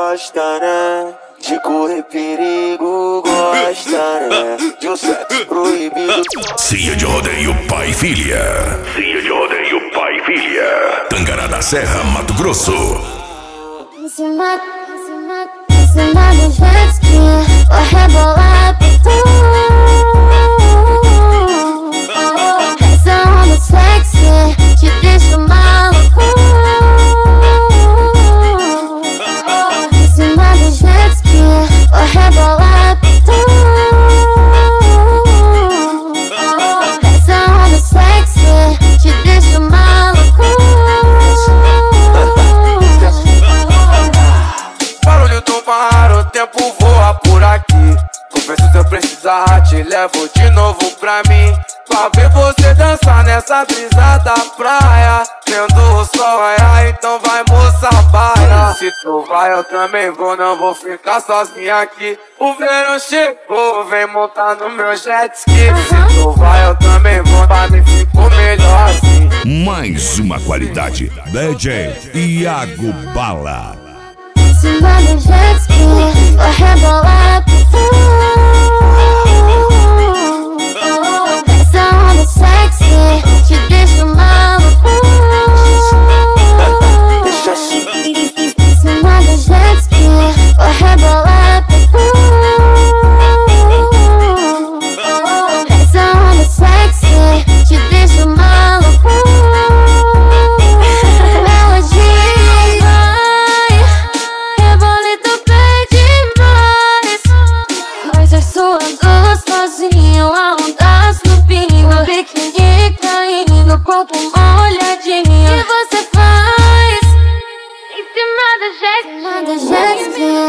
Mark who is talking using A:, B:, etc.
A: gosta, né? De correr perigo, gosta, né? De um sexo proibido.
B: Cia de rodeio pai e filha. Cia de rodeio pai e filha. Tangará da Serra, Mato Grosso.
C: Em cima do jet ski, vou rebolar por tudo. Essa onda sexy te deixa maluco. Em cima do jet ski, vou rebolar por tudo. Essa onda sexy te deixa maluco.
A: Barulho do mar, o tempo voa por aqui. Confesso, se eu precisar, te levo de novo pra mim. Pra ver você dançar nessa brisa da praia. Vendo o sol raiar, então vai, moça, baila. Se tu vai, eu também vou, não vou ficar sozinha aqui. O verão chegou, vem montar no meu jet ski. Se tu vai, eu também vou, pra mim ficou melhor assim.
B: Mais uma qualidade. DJ Iago Bala.
C: Em cima do jet ski, vou rebolar por tudo. Essa onda sexy te deixa maluco.
A: Deixa assim.
C: Em cima do jet ski, vou rebolar por tudo. Essa onda sexy te deixa maluco. Corpo molhadinho. O que você faz? Em cima do jet ski.